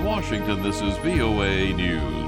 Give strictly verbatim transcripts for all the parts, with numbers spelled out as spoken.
Washington, this is V O A News.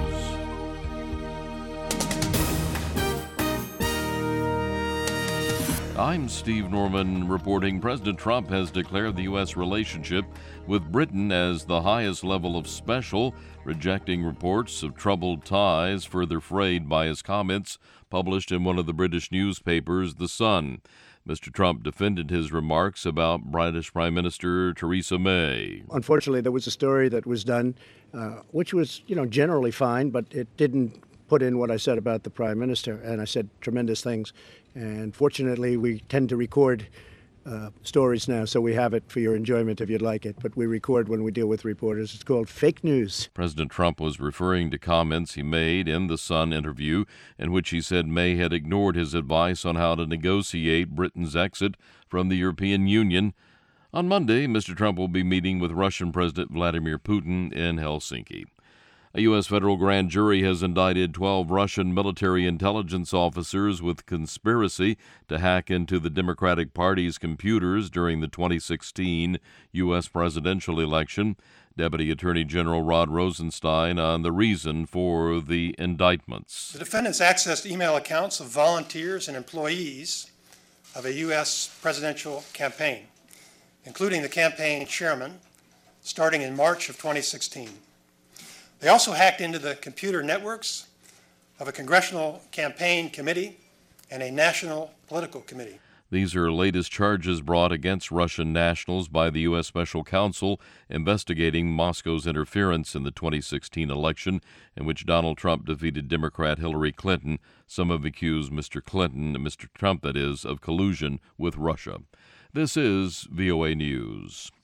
I'm Steve Norman reporting President Trump has declared the U S relationship with Britain as the highest level of special, rejecting reports of troubled ties further frayed by his comments published in one of the British newspapers, The Sun. Mister Trump defended his remarks about British Prime Minister Theresa May. Unfortunately, there was a story that was done, uh, which was, you know, generally fine, but it didn't put in what I said about the Prime Minister, and I said tremendous things. And fortunately, we tend to record uh, stories now, so we have it for your enjoyment if you'd like it. But we record when we deal with reporters. It's called fake news. President Trump was referring to comments he made in the Sun interview in which he said May had ignored his advice on how to negotiate Britain's exit from the European Union. On Monday, Mister Trump will be meeting with Russian President Vladimir Putin in Helsinki. A U S federal grand jury has indicted twelve Russian military intelligence officers with conspiracy to hack into the Democratic Party's computers during the twenty sixteen U S presidential election. Deputy Attorney General Rod Rosenstein on the reason for the indictments. The defendants accessed email accounts of volunteers and employees of a U S presidential campaign, including the campaign chairman, starting in March of twenty sixteen. They also hacked into the computer networks of a congressional campaign committee and a national political committee. These are latest charges brought against Russian nationals by the U S Special Counsel investigating Moscow's interference in the twenty sixteen election in which Donald Trump defeated Democrat Hillary Clinton. Some have accused Mister Clinton, Mister Trump that is, of collusion with Russia. This is V O A News.